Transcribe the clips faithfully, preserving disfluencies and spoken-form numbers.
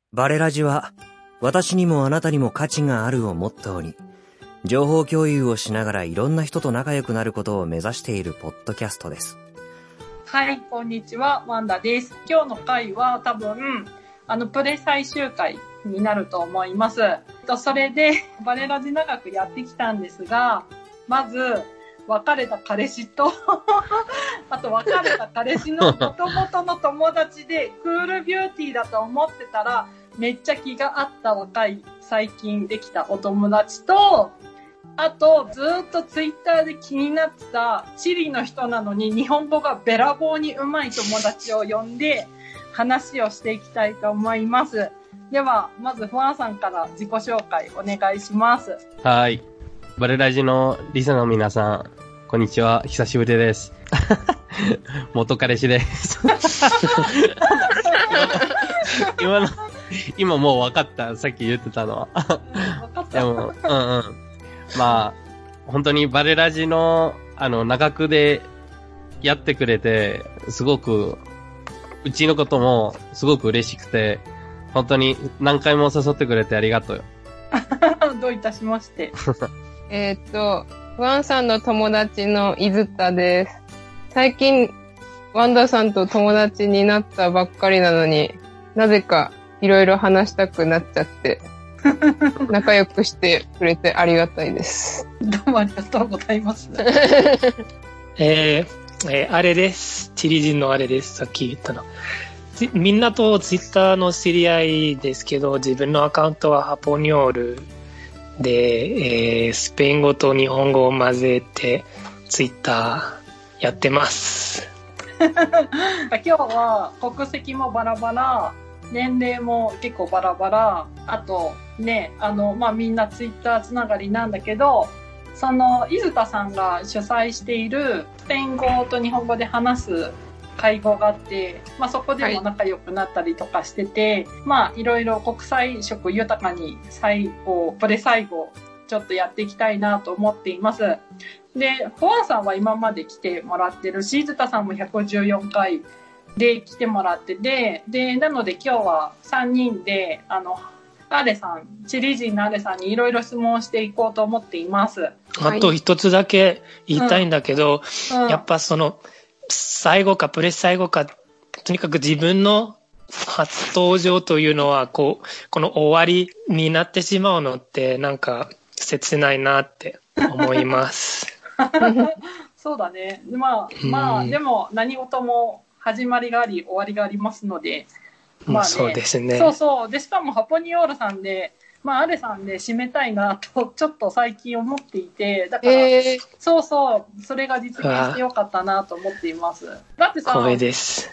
バレラジは、私にもあなたにも価値があるをモットーに、情報共有をしながらいろんな人と仲良くなることを目指しているポッドキャストです。 はい、こんにちは、ワンダです。今日の回は多分、あの、プレ最終回になると思います。それで、バレラジ長くやってきたんですが、まず、別れた彼氏と、あと別れた彼氏の元々の友達で、クールビューティーだと思ってたら、めっちゃ気が合った若い、最近できたお友達と、あと、ずーっとツイッターで気になってた、チリの人なのに日本語がべらぼうに上手い友達を呼んで、話をしていきたいと思います。では、まずフワンさんから自己紹介お願いします。 はい。バレラジのリスナーの皆さん、こんにちは。久しぶりです。元彼氏です。今の、今もう分かった。さっき言ってたのは。 分かった。 でも、うんうん。まあ、本当にバレラジの、あの、長くでやってくれて、すごく、うちのこともすごく嬉しくて、本当に何回も誘ってくれてありがとうよ。 どういたしまして。 えーっと、ワンさんの友達の伊豆田です。最近、ワンダさんと友達になったばっかりなのに、なぜかいろいろ話したくなっちゃって、仲良くしてくれてありがたいです。 どうもありがとうございます。 えー、えー、あれです。チリ人のあれです。さっき言ったの。みんなとツイッターの知り合いですけど、自分のアカウントはハポニョールで、えー、スペイン語と日本語を混ぜてツイッターやってます。 今日は国籍もバラバラ、年齢も結構バラバラ、あとね、あの、まあ、みんなツイッターつながりなんだけど、その、伊豆田さんが主催しているスペイン語と日本語で話す会合があって、まあ、そこでも仲良くなったりとかしてて、はい、まあ、いろいろ国際色豊かに最後、プレ最後、ちょっとやっていきたいなと思っています。で、フォアさんは今まで来てもらってるし、伊豆田さんもひゃくじゅうよんかいで来てもらってて、で、なので今日はさんにんで、あの、アレさん、チリ人のアレさんにいろいろ質問していこうと思っています。 あと一つだけ言いたいんだけど、うんうん、やっぱその、最後かプレス最後か、とにかく自分の初登場というのは、こう、この終わりになってしまうのって、なんか切ないなって思います。 そうだね。まあ、まあ、でも何事も始まりがあり、終わりがありますので、まあね、 そうですね。 そうそう。で、しかもハポニオールさんで、まあ、アレさんで締めたいなと、ちょっと最近思っていて、だから、えー、そうそう、それが実現してよかったなと思っています。だってさ、 光栄です。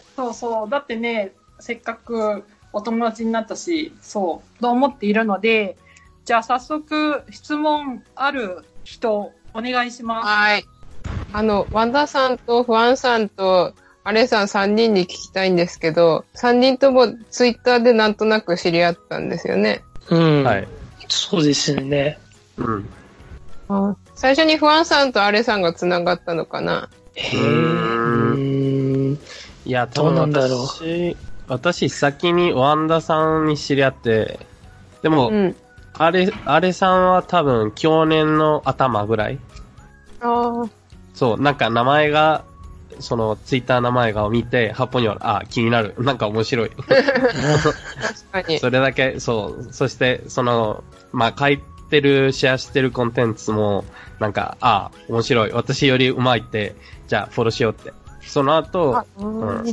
そうそう、だってね、せっかくお友達になったし、そう、と思っているので、じゃあ早速、質問ある人、お願いします。 はい。あの、ワンダさんとフワンさんと、アレさんさんにんに聞きたいんですけど、さんにんともツイッターでなんとなく知り合ったんですよね。 うん。はい。そうですね。 うん。 あ、最初にフワンさんとアレさんがつながったのかな。 へー。 いや、どうなんだろう。私、私先にワンダさんに知り合って、でも、うん、アレ、アレさんは多分去年の頭ぐらい。 ああ。 そう、なんか名前が、そのツイッター名前が見て、ハポニョール、あ、気になる。なんか面白い。確かに。 それだけ、そう。そして、その、まあ、書いてる、シェアしてるコンテンツも、なんか、あ、面白い。私より上手いって、じゃあフォローしようって。その後、うん、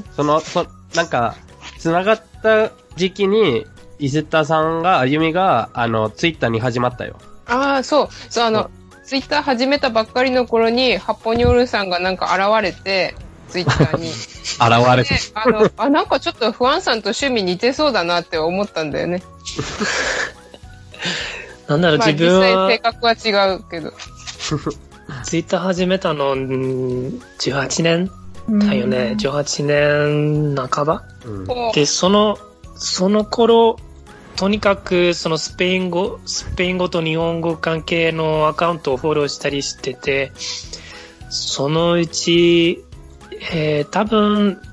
その、そ、なんか、繋がった時期に、伊豆田さんが、あゆみが、あの、ツイッターに始まったよ。 ああ、そう。そう、あの、ツイッター始めたばっかりの頃に、ハポニョールさんがなんか現れて、ツイッターに。 現れて。 あの、あ、なんかちょっとフワンさんと趣味似てそうだなって思ったんだよね。 なんだろう、自分は。 まあ、実際性格は違うけど。 ツイッター始めたの、じゅうはちねんだよね。じゅうはちねん半ば、うん、で、その、その頃、とにかくそのスペイン語、スペイン語と日本語関係のアカウントをフォローしたりしてて、そのうち、えー、多分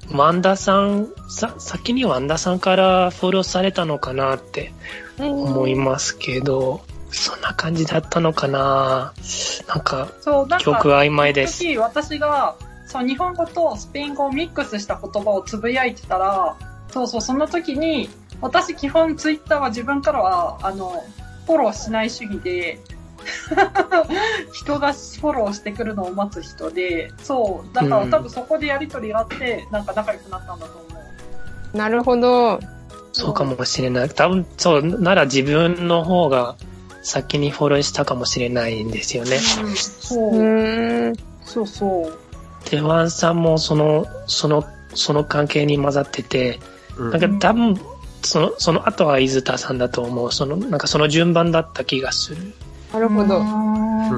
ワンダさん、さ、先にワンダさんからフォローされたのかなって思いますけど、そんな感じだったのかな。なんか、 そう、なんか、 記憶は曖昧です。 時私が、そう、日本語とスペイン語をミックスした言葉をつぶやいてたら、そうそう、その時に、私基本ツイッターは自分からは、あの、フォローしない主義で、人がフォローしてくるのを待つ人で、そう、だから多分そこでやりとりがあって、なんか仲良くなったんだと思う。 なるほど。 そうかもしれない。多分、そう、なら自分の方が先にフォローしたかもしれないんですよね。 うん、そう。 うーん。 そうそう。 で、ワンさんもその、その、その関係に混ざってて、 うん、 なんか多分、その、その後は伊豆田さんだと思う。その、なんかその順番だった気がする。 なるほど。 うん、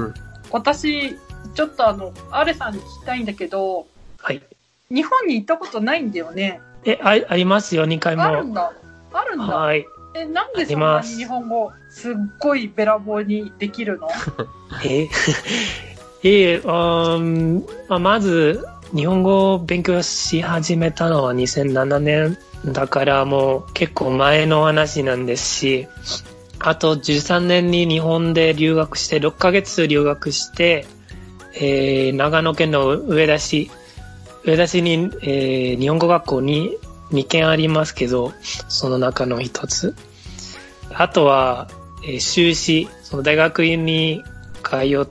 私、ちょっとあの、アレさんに聞きたいんだけど、 はい。 日本に行ったことないんだよね。 え、あ、ありますよ、にかいも。 あるんだ。あるんだ。 はい。 え、なんでそんなに日本語、すっごいべらぼうにできるの？ ええ、うん、まあ、まず、日本語を勉強し始めたのはにせんななねんだからもう結構前の話なんですし、あとじゅうさんねんに日本で留学して、ろっかげつ留学して、えー、長野県の上田市、上田市に、えー、日本語学校ににけんありますけど、その中の一つ。あとは、えー、修士、その大学院に通って、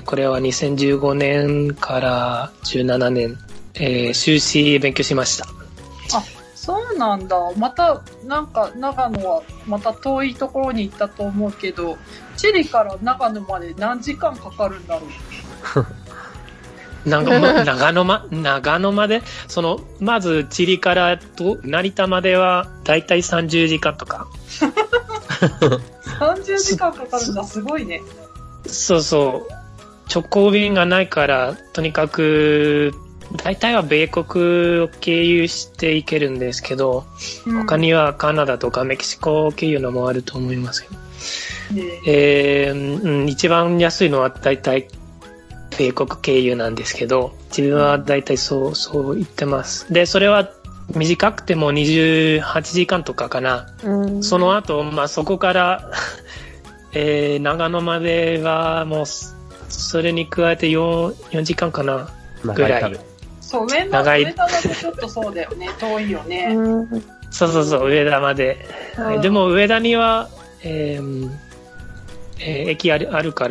これはにせんじゅうごねんからじゅうななねん、えー、修士勉強しました。 あ、そうなんだ。また、なんか、長野は、また遠いところに行ったと思うけど、チリから長野まで何時間かかるんだろう。 なんか、ま、長野ま、長野まで、その、まず、チリからと、成田までは、だいたいさんじゅうじかんとか。 さんじゅうじかんかかるんだ。すごいね。 そうそう。直行便がないから、とにかく、大体は米国を経由していけるんですけど、うん、他にはカナダとかメキシコを経由のもあると思いますよ。ねえーうん、一番安いのは大体米国経由なんですけど、自分は大体そう、そう言ってます。で、それは短くてもにじゅうはちじかんとかかな。うん、その後、まあ、そこから、えー、長野まではもう、それに加えて 4, 4時間かなぐらい。 そう、上田、上田だとちょっとそうだよね。遠いよね。 そうそうそう、上田まで。はい、でも上田には、えーえー、駅ある、あるから。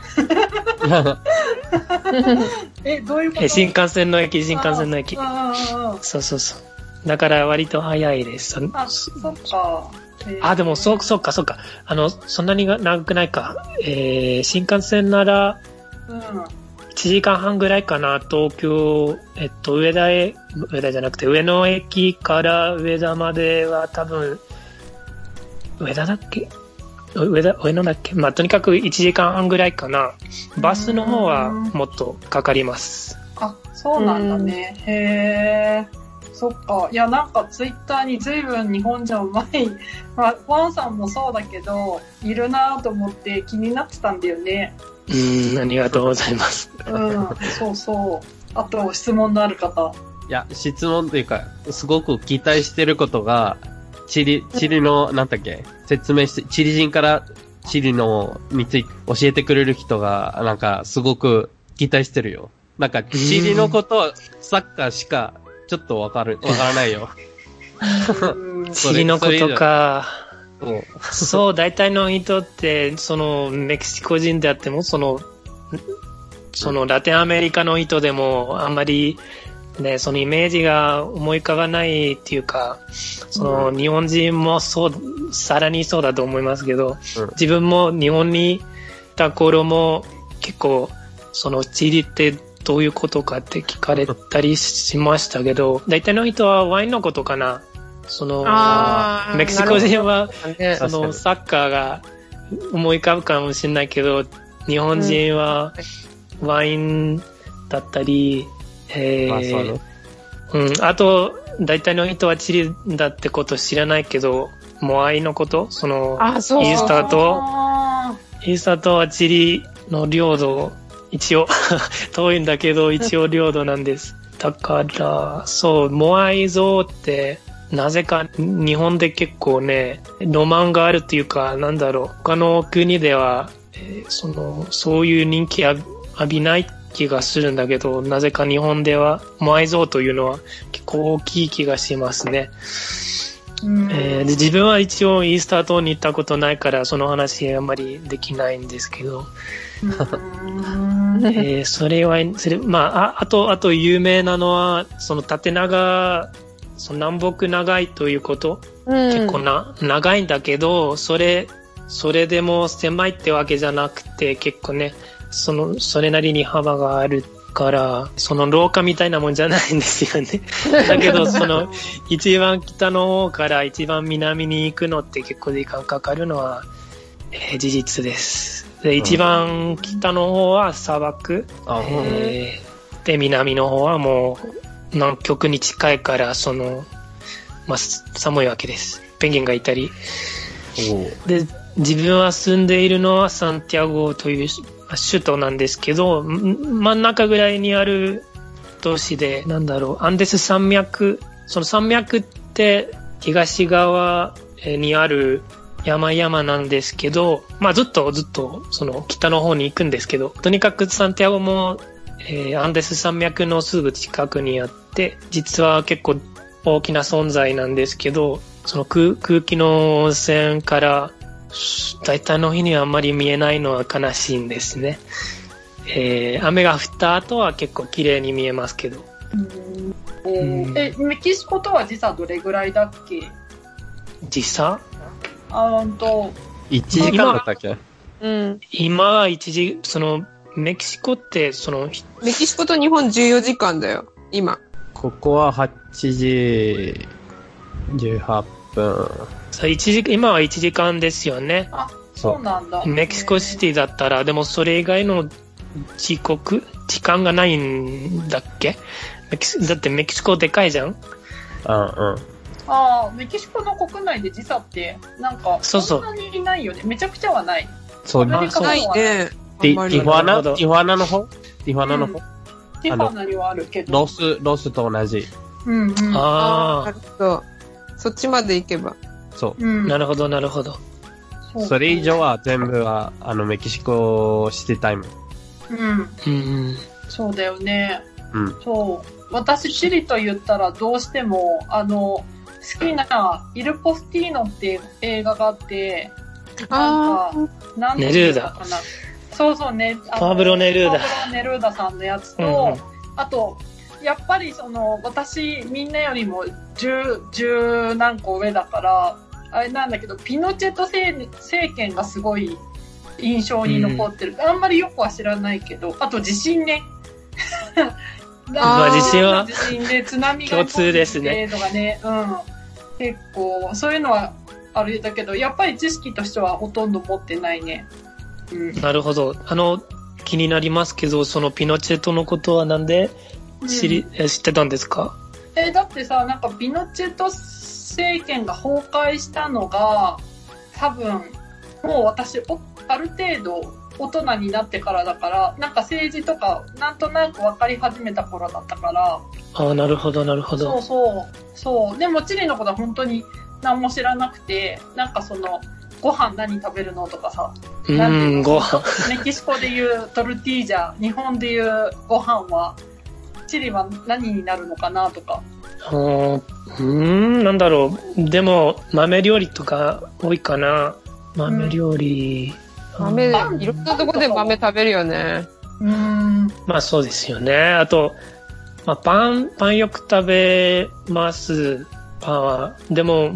え、どういうこと？ 新幹線の駅、新幹線の駅。そうそうそう。だから割と早いです。 あ、そっか。 あ、でもそう、そうか、そうか。あの、そんなに長くないか。えー、新幹線なら、うんいちじかんはんぐらいかな、東京、えっと、上田へ、上田じゃなくて、上野駅から上田までは多分、上田だっけ上田、上野だっけまあ、とにかくいちじかんはんぐらいかな。バスの方はもっとかかります。 あ、そうなんだね。へー。そっか。いや、なんかツイッターに随分日本じゃうまい、まあ、ワンさんもそうだけど、いるなと思って気になってたんだよね。 うん、ありがとうございます。 うん、そうそう。あと、質問のある方。 いや、質問というか、すごく期待してることが、チリ、チリの、なんだっけ、説明して、チリ人からチリのについて教えてくれる人が、なんか、すごく期待してるよ。なんか、チリのことは、サッカーしか、ちょっとわかる、わからないよ。 チリのことか。そう、大体の人って、その、メキシコ人であっても、その、その、ラテンアメリカの人でも、あんまり、ね、そのイメージが思い浮かばないっていうか、その、日本人もそう、さらにそうだと思いますけど、自分も日本にいた頃も、結構、その、チリって、どういうことかって聞かれたりしましたけど、大体の人はワインのことかな。その、メキシコ人は、その、サッカーが思い浮かぶかもしれないけど、日本人はワインだったり、えー、うん、あと、大体の人はチリだってこと知らないけど、モアイのこと、その、イースターと、イースターとはチリの領土、一応遠いんだけど一応領土なんです。 だから、そう、モアイ像って、なぜか日本で結構ね、ロマンがあるっていうか、なんだろう、他の国では、えー、その、そういう人気浴びない気がするんだけど、なぜか日本では、モアイ像というのは結構大きい気がしますね。うんえー、で自分は一応イースター島に行ったことないからその話あんまりできないんですけど、うんえー、それはそれ、まあ、あ, あとあと有名なのはその縦長その南北長いということ、うん、結構な長いんだけどそれそれでも狭いってわけじゃなくて結構ねそのそれなりに幅があるからその廊下みたいなもんじゃないんですよね。だけどその一番北の方から一番南に行くのって結構時間かかるのは、えー、事実です。で一番北の方は砂漠、えー、で南の方はもう南極に近いからその、まあ、寒いわけです。ペンギンがいたり。で自分は住んでいるのはサンティアゴという首都なんですけど、真ん中ぐらいにある都市で、なんだろう、アンデス山脈、その山脈って東側にある山々なんですけど、まあずっとずっとその北の方に行くんですけど、とにかくサンティアゴも、えー、アンデス山脈のすぐ近くにあって、実は結構大きな存在なんですけど、その 空, 空気の汚染から大体の日にはあんまり見えないのは悲しいんですね。えー、雨が降った後は結構綺麗に見えますけど。 うんうん、え、メキシコとは時差どれぐらいだっけ？ 時差？ あんと。 いちじかんだったっけ？ うん。 今は一時、その、メキシコって、その、 メキシコと日本じゅうよじかんだよ、今。 ここははちじじゅうはっぷん。 そう一時今はいちじかんですよね。 あ、そうなんだ。 メキシコシティだったら、でもそれ以外の時刻、時間がないんだっけ？メキシだってメキシコでかいじゃん？ うんうん。 ああ、メキシコの国内で時差って、なんか、そんなにいないよね。めちゃくちゃはない。 そう、 ないね。 ティファナティファナの方ティファナの方、うん、 ティファナにはあるけど。 ロス、ロスと同じ。 うんうん。 ああ。 なるほど。そっちまで行けば。 そう。 うん、なるほど、なるほど。 それ以上は全部は、あの、メキシコシティタイム。 うん。 うん。 そうだよね。 うん。 そう。私、チリと言ったらどうしても、あの、好きな、イル・ポスティーノっていう映画があって、なんか、なんていうのかな。そうそうね。 パブロ・ネルーダ。 パブロ・ネルーダさんのやつと、うんうん、あと、やっぱりその、私、みんなよりも十、十何個上だから、あれなんだけど、ピノチェト政権がすごい印象に残ってる。うん、あんまりよくは知らないけど、あと地震ね。 あ地震は地震で津波が共通ですね。 とかね、うん。結構、そういうのはあれだけど、やっぱり知識としてはほとんど持ってないね。うん、 なるほど。あの、気になりますけど、そのピノチェトのことはなんで知り、うん、知ってたんですか？ え、だってさ、なんかピノチェト政権が崩壊したのが、多分、もう私、おある程度大人になってからだから、なんか政治とか、なんとなく分かり始めた頃だったから。 ああ、なるほど、なるほど。 そうそう。そう。でも、チリのことは本当に何も知らなくて、なんかその、ご飯何食べるのとかさ。 うん、ご飯。 メキシコでいうトルティージャ、日本でいうご飯は、チリは何になるのかなとか。 うーん、なんだろう。でも、豆料理とか多いかな。豆料理。 うん、豆、いろんなとこで豆食べるよね。 うん。 まあそうですよね。あと、まあパン、パンよく食べます。パンは。でも、うん、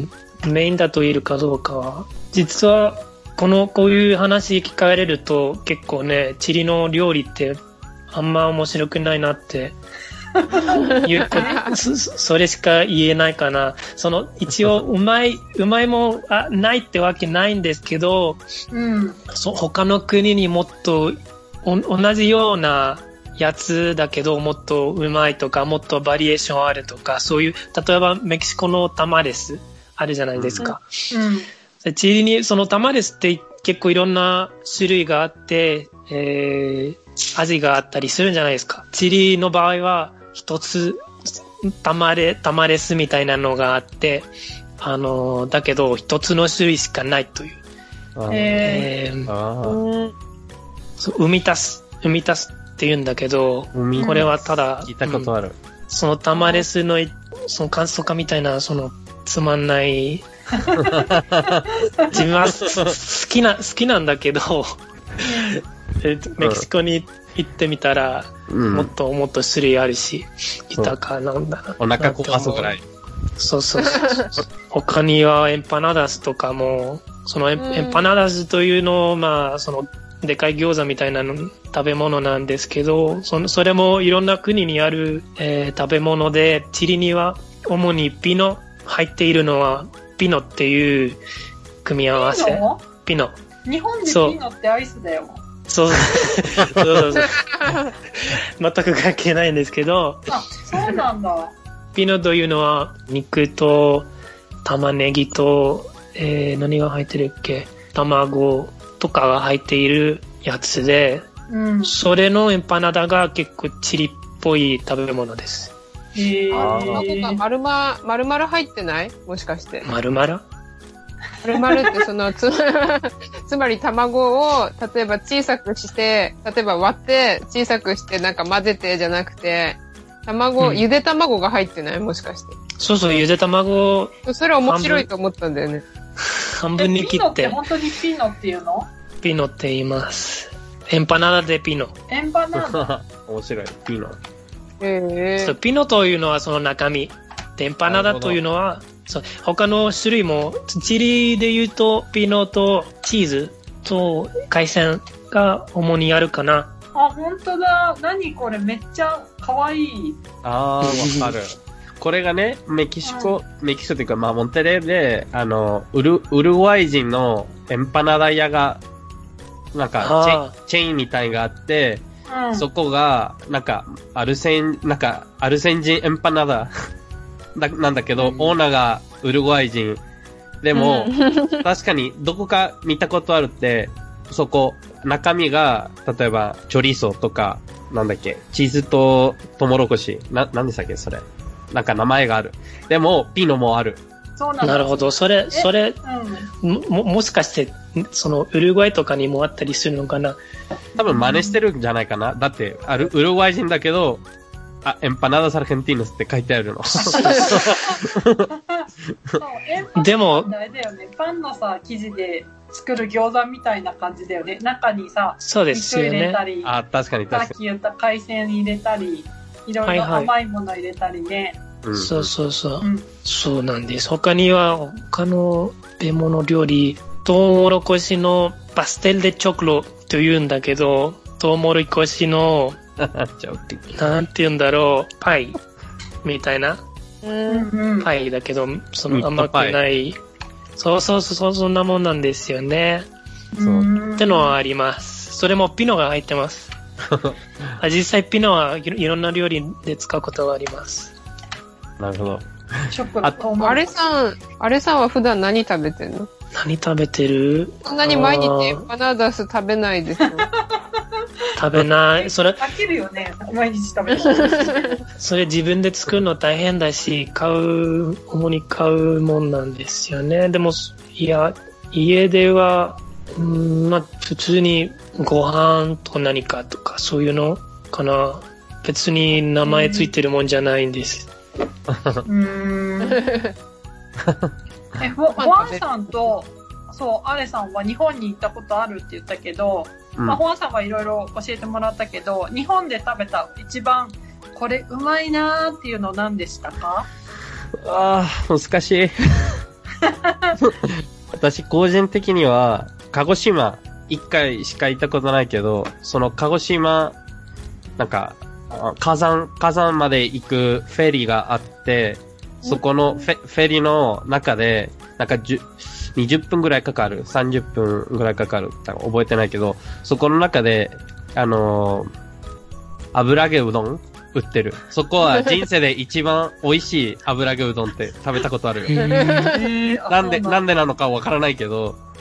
メインだと言えるかどうかは。実は、この、こういう話聞かれると結構ね、チリの料理ってあんま面白くないなって言うそ, それしか言えないかな。その、一応、うまい、うまいもあないってわけないんですけど、 うん、 そ他の国にもっとお同じようなやつだけどもっとうまいとかもっとバリエーションあるとかそういう例えばメキシコのタマレスあるじゃないですか、 うん、 チリにそのタマレスって結構いろんな種類があって、えー、味があったりするんじゃないですか。チリの場合は一つ、たまれ、たまれすみたいなのがあって、あの、だけど一つの種類しかないという。 へえー、 あそう、生み足す、生み足すって言うんだけど、これはただ、 聞いたことある。 うん、そのたまれすの、その簡素化みたいな、その、つまんない、自分は好きな、好きなんだけど、メキシコに行ってみたら、うん、もっともっと種類あるし、豊かなんだな。 お腹壊すぐらい。 そうそうそう。他にはエンパナダスとかも、そのエン、うん、エンパナダスというのを、まあ、その、でかい餃子みたいなの食べ物なんですけど、その、それもいろんな国にある、えー、食べ物で、チリには主にピノ、入っているのはピノっていう組み合わせ。ピノ。 日本でピノってアイスだよ。 そうそうそうそう。全く関係ないんですけど。 あ、そうなんだ。 ピノというのは肉と玉ねぎと、えー、何が入ってるっけ？卵とかが入っているやつで、うん、それのエンパナダが結構チリっぽい食べ物です。 へー。卵が丸々、丸々入ってない？もしかして。 丸々？ 丸々ってそのつ、つまり卵を、例えば小さくして、例えば割って小さくしてなんか混ぜてじゃなくて、卵、うん、ゆで卵が入ってない？もしかして。 そうそう、ゆで卵。 それ面白いと思ったんだよね。 半分に切って。 ピノって本当にピノっていうの？ ピノって言います。エンパナダでピノ。 エンパナダ面白い、ピノ。 えー、そうピノというのはその中身。エンパナダというのは、そう他の種類も、チリで言うとピノとチーズと海鮮が主にあるかな。 あ、本当だ。何これめっちゃ可愛い。 あー、わかる。これがね、メキシコ、うん、メキシコというか、まあ、モンテレーで、あの、ウル、ウルグアイ人のエンパナダ屋が、なんかチェ、チェーンみたいがあって、うん、そこが、なんか、アルセン、なんか、アルセン人エンパナダだなんだけど、うん、オーナーがウルグアイ人。でも、うん、確かにどこか見たことあるって、そこ、中身が、例えば、チョリソとか、なんだっけ、チーズとトウモロコシ。な、なんでしたっけ、それ。なんか名前がある。でも、ピノもある。 そうなんだ。 なるほど。それ、それ、うん、も、もしかして、その、ウルグアイとかにもあったりするのかな？ 多分真似してるんじゃないかな。だって、ある、ウルグアイ人だけど、あ、エンパナダスアルヘンティーノスって書いてあるの。 そう、エンパナダでも、あれだよね。パンのさ、生地で作る餃子みたいな感じだよね。中にさ、 そうですよね。 肉入れたり、 あ、確かに確かに。 さっき言った海鮮入れたり、いろいろ甘いもの入れたりね。 はいはい、そうそうそう、うん。そうなんです。他には、他の食べ物料理、トウモロコシのパステルデチョコロと言うんだけど、トウモロコシの、なんて言うんだろう、パイみたいな、うん、パイだけど、その甘くない。そうそうそう、そんなもんなんですよね。そうってのはあります。それもピノが入ってます。実際ピノはいろんな料理で使うことがあります。 なるほど。 あれさん、あれさんは普段何食べてんの？ 何食べてる？ そんなに毎日エンパナダス食べないですよ。 食べない。それ。 飽きるよね。毎日食べる。 それ自分で作るの大変だし、買う、主に買うもんなんですよね。でも、いや、家では、うん、まあ、普通にご飯と何かとかそういうのかな。別に名前ついてるもんじゃないんです。 うん。え、ボアンさんと、そう、アレさんは日本に行ったことあるって言ったけど、うん、まあ、ホアンさんはいろいろ教えてもらったけど、日本で食べた一番これうまいなーっていうの何でしたか？ ああ、難しい。私個人的には、鹿児島、一回しか行ったことないけど、その鹿児島、なんか、火山、火山まで行くフェリーがあって、そこのフェ、フェリーの中で、なんかじゅにじゅっぷんぐらいかかる、さんじゅっぷんぐらいかかる、覚えてないけど、そこの中で、あのー、油揚げうどん売ってる。そこは人生で一番美味しい油揚げうどんって食べたことあるよ。なんで、なんでなのかわからないけど、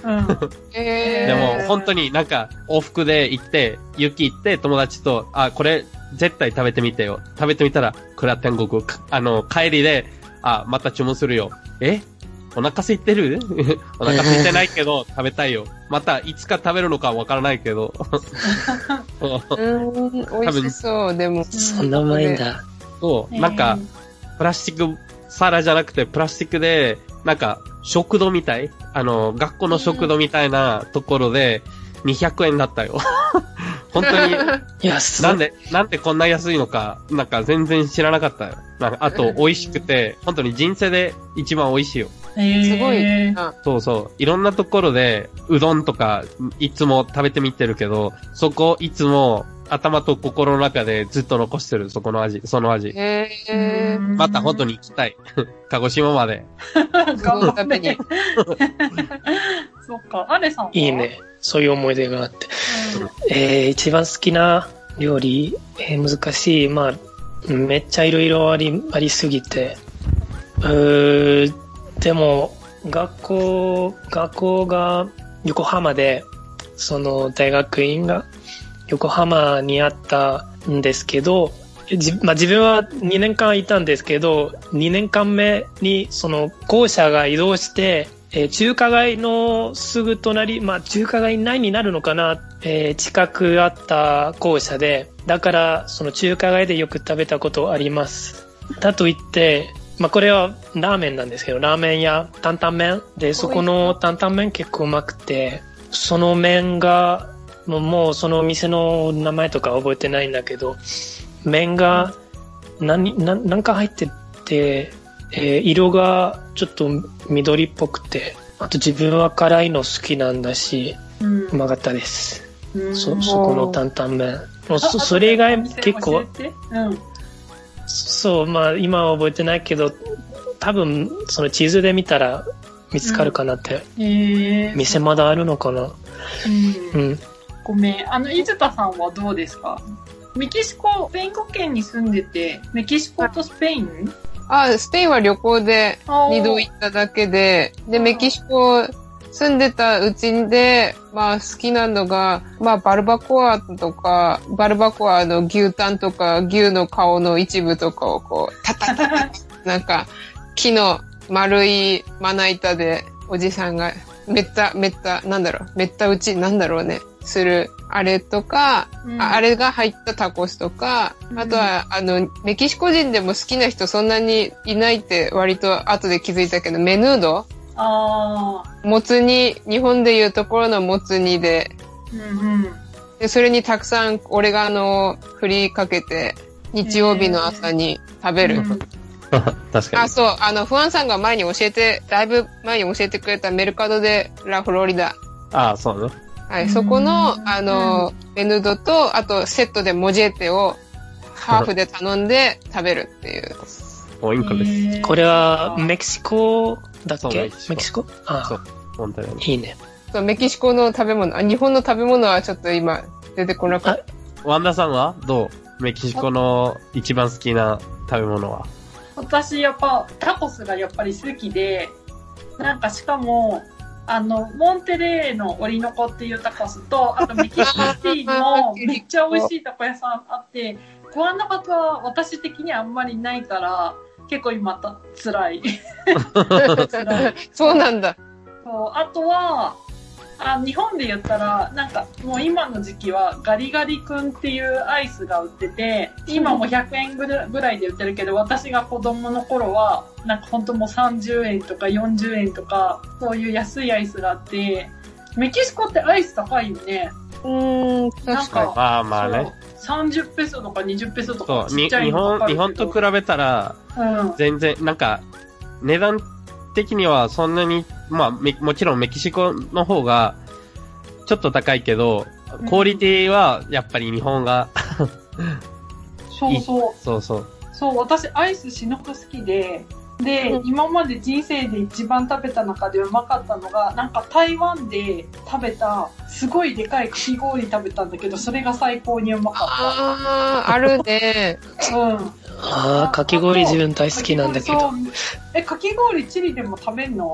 えー、 でも、本当になんか、往復で行って、雪行って、友達と、あ、これ、絶対食べてみてよ。食べてみたら、これは天国。あの、帰りで、あ、また注文するよ。えお腹空いてるお腹空いてないけど、食べたいよ。また、いつか食べるのかわからないけど。 うーん、美味しそう、でも。 そんなうまいんだ。 そう、なんか、プラスチック皿じゃなくて、プラスチックで、なんか、食堂みたいあの、学校の食堂みたいなところで、にひゃくえんだったよ。本当に、 安い。 なんで、なんでこんな安いのか、なんか全然知らなかったよ。なんかあと、美味しくて、本当に人生で一番美味しいよ。 すごいな。 そうそう。いろんなところで、うどんとか、いつも食べてみてるけど、そこ、いつも、頭と心の中でずっと残してる、そこの味、その味。 へー。 また本当に行きたい。鹿児島まで。 頑張ってに。そっか、アレさんはいいね。そういう思い出があって。えー、一番好きな料理、えー、難しい。まあ、めっちゃいろいろあり、ありすぎて。うー、でも、学校、学校が横浜で、その大学院が横浜にあったんですけど、じまあ、自分はにねんかんいたんですけど、にねんかんめにその校舎が移動して、えー、中華街のすぐ隣、まあ中華街内になるのかな、えー、近くあった校舎で、だからその中華街でよく食べたことあります。だと言って、まあこれはラーメンなんですけど、ラーメンや担々麺で、そこの担々麺結構うまくて、その麺が、もう、もうその店の名前とか覚えてないんだけど、麺が何、ななんか入ってて、えー、色がちょっと緑っぽくて、あと自分は辛いの好きなんだし、うん、うまかったです。うん、そ、そこの担々麺。そ、それ以外結構、うん、そう、まあ今は覚えてないけど、多分その地図で見たら見つかるかなって。うん、えー、店まだあるのかな。 うん。うん、ごめん。あの、伊豆田さんはどうですか？メキシコ、スペイン語圏に住んでて、メキシコとスペイン？ あ、スペインは旅行でにど行っただけで、で、メキシコ住んでたうちで、まあ好きなのが、まあバルバコアとか、バルバコアの牛タンとか、牛の顔の一部とかをこう、タタタタなんか、木の丸いまな板でおじさんが、めった、めった、なんだろう、めった打ち、なんだろうね、する、あれとか、うん、あれが入ったタコスとか、うん、あとは、あの、メキシコ人でも好きな人そんなにいないって割と後で気づいたけど、メヌード？ああ。もつ煮、日本でいうところのもつ煮で、うんうん、で、それにたくさんオレガノを振りかけて、日曜日の朝に食べる。うん確かに。 あ、そう。あの、フアンさんが前に教えて、だいぶ前に教えてくれたメルカドでラフロリダ。 ああ、そうね。 はい、そこの、あの、メヌドと、あとセットでモジェテをハーフで頼んで食べるっていう。 ポイントです。 これはメキシコだっけ？メキシコ？ああ。 そう。本当に。 いいね。 そう、メキシコの食べ物。あ、日本の食べ物はちょっと今出てこなかった。 ワンダさんはどう？メキシコの一番好きな食べ物は？ 私やっぱタコスがやっぱり好きで、なんかしかも、あの、モンテレーのオリノコっていうタコスと、あとメキシコシティのめっちゃ美味しいタコ屋さんあって、不安な方は私的にはあんまりないから、結構今た辛い。 辛いそうなんだ。 そう、あとは、あ、日本で言ったら、なんかもう今の時期はガリガリ君っていうアイスが売ってて、今もひゃくえんぐらいで売ってるけど、私が子供の頃は、なんかほんともうさんじゅうえんとかよんじゅうえんとか、そういう安いアイスがあって、メキシコってアイス高いよね。 うーん、確かに。 まあまあね。 さんじゅっペソとかにじゅっペソとかちっちゃいのかかるけど。日本、日本と比べたら、うん、全然、なんか、値段的にはそんなに、まあ、もちろんメキシコの方が、ちょっと高いけど、クオリティはやっぱり日本がそうそう。 そうそう。 そう、私アイス死ぬほど好きで、で、うん、今まで人生で一番食べた中でうまかったのが、なんか台湾で食べた、すごいでかいかき氷食べたんだけど、それが最高にうまかった。 ああ、あるね。 うん。 ああ、かき氷自分大好きなんだけど。 え、かき氷チリでも食べんの？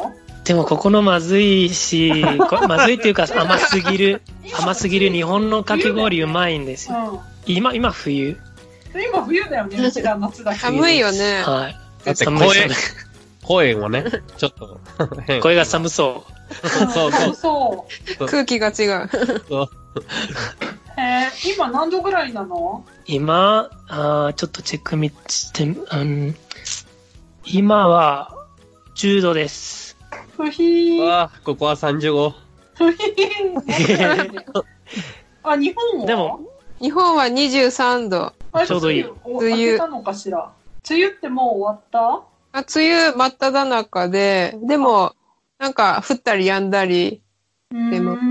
でもここのまずいし、こまずいっていうか甘すぎる、甘すぎる日本のかき氷うまいんですよ。うん、今、今冬。 今冬だよね、うちら夏だけど。 寒いよね。 はい。 だって声、声もね、ちょっと。 声が寒そう。 そうそうそう。 空気が違う。そうえー、今何度ぐらいなの？ 今、あちょっとチェック見して、うん、今はじゅうどです。 ふひー。 わあ、ここはさんじゅうご。 ふひー。あ、日本は？ でも、 日本はにじゅうさんど。 ちょうどいい。 梅雨。たのかしら。梅雨ってもう終わった？ あ、梅雨真っ只中で、でも、なんか降ったり止んだり。 でも